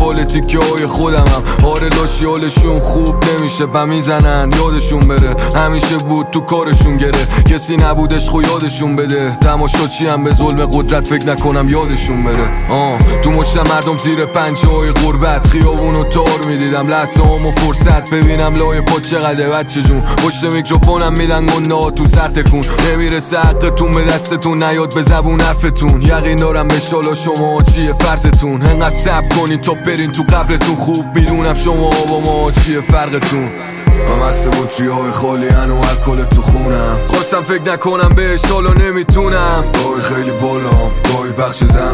پالیتیکه های خودمم. آره لاشیالشون خوب نمیشه و میزنن یادشون بره، همیشه بود تو کارشون گره، کسی نبودش خو یادشون بده. تماشاچی هم به ظلم قدرت فکر نکنم یادشون بره. تو مشتم مردم زیر پنجه های غربت، خیابونو تار میدیدم لحظه همو فرصت ببینم لای پا چقدر بچه جون. پشت میکروفونم میدن گناه تو سر تکون، نمیرسه حقتون به دستتون نیاد به زبون حرفتون. یقین دارم به شالا شما چیه فرضتون، انقدر صبر کنین تا برین تو قبرتون. خوب میدونم شما با ما چیه فرقتون. من مست بطری های خالی هن و الکل تو خونم، خواستم فکر نکنم بهش حالا نمیتونم. گاهی خیلی بالا گاهی بخش زم